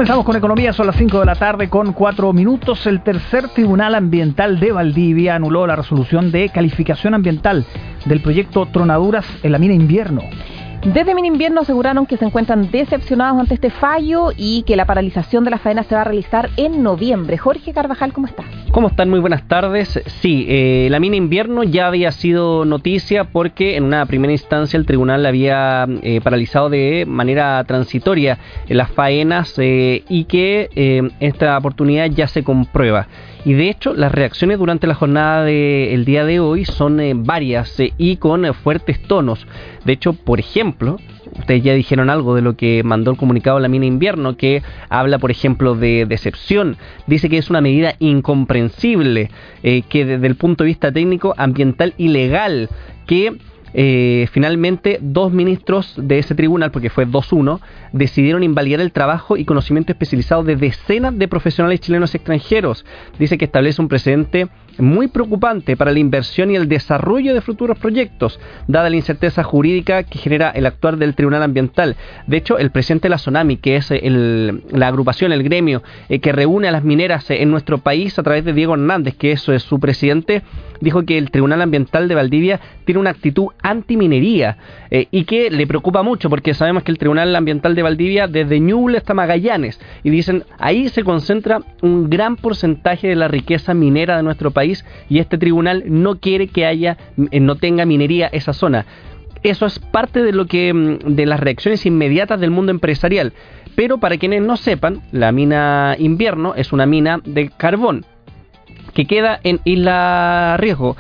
Comenzamos con economía, son las 5 de la tarde con 4 minutos. El tercer Tribunal Ambiental de Valdivia anuló la resolución de calificación ambiental del proyecto Tronaduras en la mina Invierno. Desde Mina Invierno aseguraron que se encuentran decepcionados ante este fallo y que la paralización de la faena se va a realizar en noviembre. Jorge Carvajal, ¿cómo estás? ¿Cómo están? Muy buenas tardes. Sí, la mina Invierno ya había sido noticia porque en una primera instancia el tribunal había paralizado de manera transitoria las faenas y que esta oportunidad ya se comprueba. Y de hecho las reacciones durante la jornada del día de hoy son varias y con fuertes tonos. De hecho, por ejemplo, ustedes ya dijeron algo de lo que mandó el comunicado de la mina Invierno, que habla, por ejemplo, de decepción. Dice que es una medida incomprensible, que desde el punto de vista técnico, ambiental y legal, que finalmente dos ministros de ese tribunal, porque fue 2-1, decidieron invalidar el trabajo y conocimiento especializado de decenas de profesionales chilenos extranjeros. Dice que establece un precedente muy preocupante para la inversión y el desarrollo de futuros proyectos, dada la incerteza jurídica que genera el actuar del Tribunal Ambiental. De hecho, el presidente de la SONAMI, que es la agrupación, el gremio que reúne a las mineras en nuestro país a través de Diego Hernández, que es su presidente, dijo que el Tribunal Ambiental de Valdivia tiene una actitud antiminería y que le preocupa mucho porque sabemos que el Tribunal Ambiental de Valdivia desde Ñuble hasta Magallanes, y dicen ahí se concentra un gran porcentaje de la riqueza minera de nuestro país y este tribunal no quiere que no tenga minería esa zona. Eso es parte de de las reacciones inmediatas del mundo empresarial. Pero para quienes no sepan, la mina Invierno es una mina de carbón que queda en Isla Riesgo,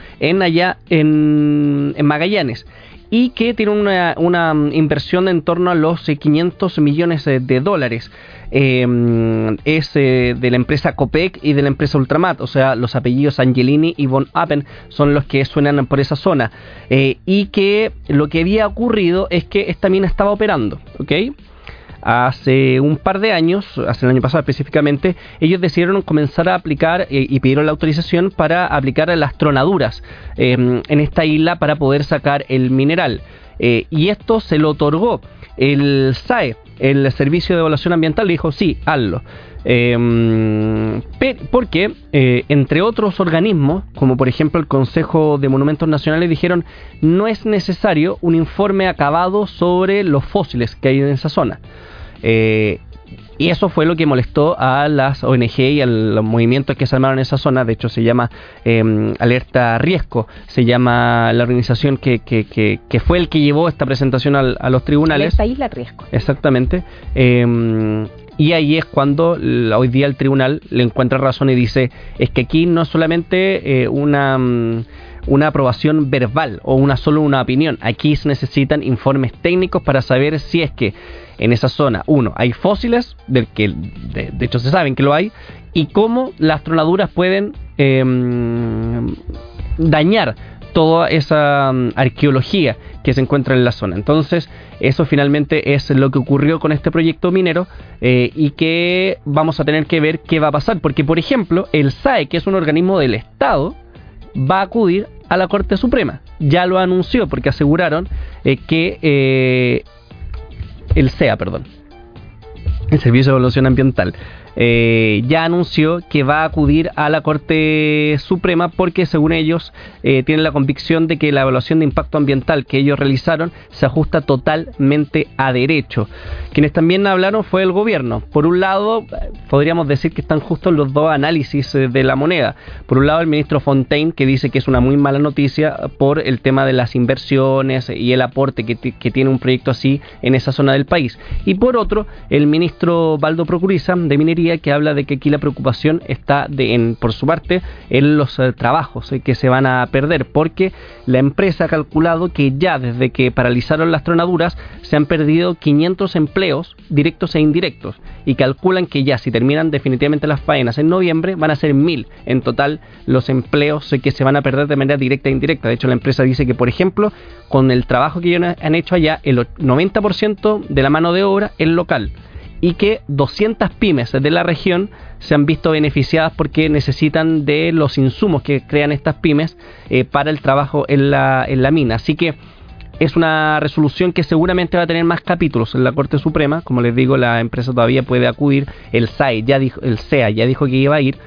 en Magallanes, y que tiene una inversión de en torno a los 500 millones de dólares. Es de la empresa Copec y de la empresa Ultramat, o sea, los apellidos Angelini y Von Appen son los que suenan por esa zona. Y que lo que había ocurrido es que esta mina estaba operando, ¿ok? Hace un par de años, hace el año pasado específicamente, ellos decidieron comenzar a aplicar y pidieron la autorización para aplicar las tronaduras en esta isla para poder sacar el mineral. Y esto se lo otorgó el SAE, el Servicio de Evaluación Ambiental, le dijo sí, hazlo. Porque entre otros organismos, como por ejemplo el Consejo de Monumentos Nacionales, dijeron no es necesario un informe acabado sobre los fósiles que hay en esa zona. Y eso fue lo que molestó a las ONG y a los movimientos que se armaron en esa zona. De hecho se llama Alerta Riesgo, se llama la organización que fue el que llevó esta presentación a los tribunales. Alerta Isla Riesgo. Exactamente. Y ahí es cuando hoy día el tribunal le encuentra razón y dice, es que aquí no es solamente una aprobación verbal o solo una opinión, aquí se necesitan informes técnicos para saber si es que en esa zona, hay fósiles, del que de hecho se saben que lo hay, y cómo las tronaduras pueden dañar toda esa arqueología que se encuentra en la zona. Entonces, eso finalmente es lo que ocurrió con este proyecto minero y que vamos a tener que ver qué va a pasar. Porque, por ejemplo, el SAE, que es un organismo del Estado, va a acudir a la Corte Suprema. Ya lo anunció porque aseguraron que el SEA, el Servicio de Evaluación Ambiental, ya anunció que va a acudir a la Corte Suprema porque según ellos tienen la convicción de que la evaluación de impacto ambiental que ellos realizaron se ajusta totalmente a derecho. Quienes también hablaron fue el gobierno. Por un lado, podríamos decir que están justos los dos análisis de la moneda. Por un lado, el ministro Fontaine, que dice que es una muy mala noticia por el tema de las inversiones y el aporte que tiene un proyecto así en esa zona del país. Y por otro, el ministro Baldo Procuriza, de Minería, que habla de que aquí la preocupación está por su parte en los trabajos que se van a perder, porque la empresa ha calculado que ya desde que paralizaron las tronaduras se han perdido 500 empleos directos e indirectos, y calculan que ya si terminan definitivamente las faenas en noviembre van a ser 1000 en total los empleos que se van a perder de manera directa e indirecta. De hecho, la empresa dice que, por ejemplo, con el trabajo que ellos han hecho allá, el 90% de la mano de obra es local, y que 200 pymes de la región se han visto beneficiadas porque necesitan de los insumos que crean estas pymes para el trabajo en la mina. Así que Es una resolución que seguramente va a tener más capítulos en la Corte Suprema. Como les digo, la empresa todavía puede acudir. El SEA ya dijo que iba a ir.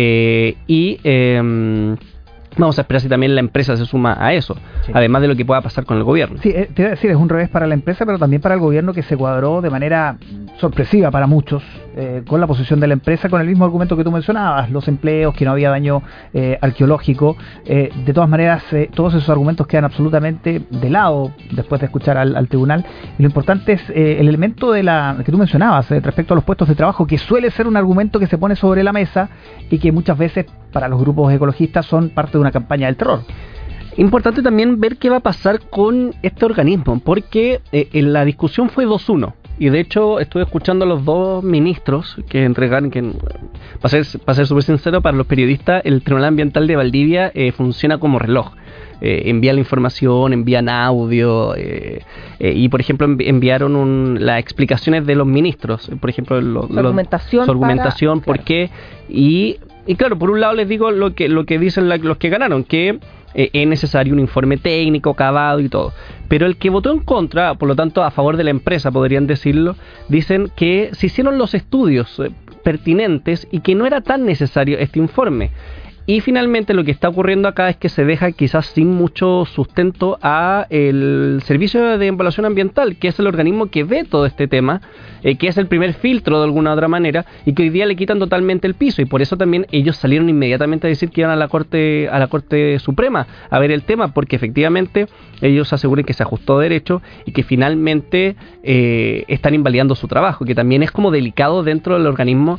Vamos a esperar si también la empresa se suma a eso, sí, además de lo que pueda pasar con el gobierno. Sí, te iba a decir, es un revés para la empresa, pero también para el gobierno, que se cuadró de manera sorpresiva para muchos con la posición de la empresa, con el mismo argumento que tú mencionabas, los empleos, que no había daño arqueológico. De todas maneras, todos esos argumentos quedan absolutamente de lado después de escuchar al tribunal. Y lo importante es el elemento que tú mencionabas respecto a los puestos de trabajo, que suele ser un argumento que se pone sobre la mesa y que muchas veces para los grupos ecologistas son parte de una campaña del terror. Importante también ver qué va a pasar con este organismo, porque en la discusión fue 2-1, y de hecho estuve escuchando a los dos ministros que entregaron, que para ser súper sincero, para los periodistas, el Tribunal Ambiental de Valdivia funciona como reloj. Envía la información, envían audio, y por ejemplo enviaron las explicaciones de los ministros, por ejemplo su argumentación, por qué, y claro, por un lado les digo lo que dicen los que ganaron, que es necesario un informe técnico, acabado y todo. Pero el que votó en contra, por lo tanto a favor de la empresa, podrían decirlo, dicen que se hicieron los estudios pertinentes y que no era tan necesario este informe. Y finalmente lo que está ocurriendo acá es que se deja quizás sin mucho sustento a el Servicio de Evaluación Ambiental, que es el organismo que ve todo este tema, que es el primer filtro de alguna otra manera, y que hoy día le quitan totalmente el piso, y por eso también ellos salieron inmediatamente a decir que iban a la Corte Suprema a ver el tema, porque efectivamente ellos aseguran que se ajustó derecho y que finalmente están invalidando su trabajo, que también es como delicado dentro del organismo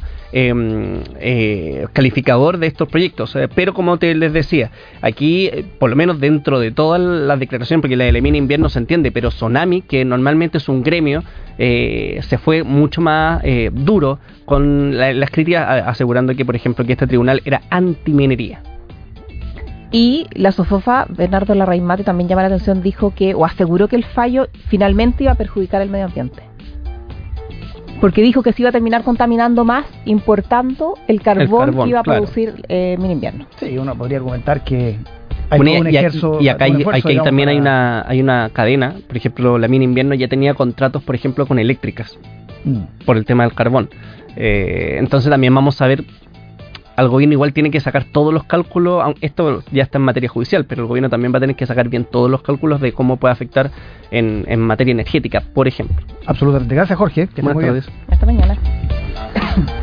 calificador de estos proyectos. Pero como les decía, aquí por lo menos dentro de todas las declaraciones, porque la de la mina invierno se entiende, pero Sonami, que normalmente es un gremio, se fue mucho más duro con las críticas, asegurando que, por ejemplo, que este tribunal era antiminería. Y la SOFOFA, Bernardo Larraín Mate, también llama la atención, dijo que, o aseguró que el fallo finalmente iba a perjudicar el medio ambiente. Porque dijo que se iba a terminar contaminando más importando el carbón que iba a producir Mina Invierno. Sí, uno podría argumentar que hay un esfuerzo. Y acá también hay una cadena. Por ejemplo, la Mina Invierno ya tenía contratos, por ejemplo, con eléctricas por el tema del carbón. Entonces también vamos a ver. Al gobierno igual tiene que sacar todos los cálculos, esto ya está en materia judicial, pero el gobierno también va a tener que sacar bien todos los cálculos de cómo puede afectar en materia energética, por ejemplo. Absolutamente. Gracias, Jorge. Buenas tardes. Hasta mañana.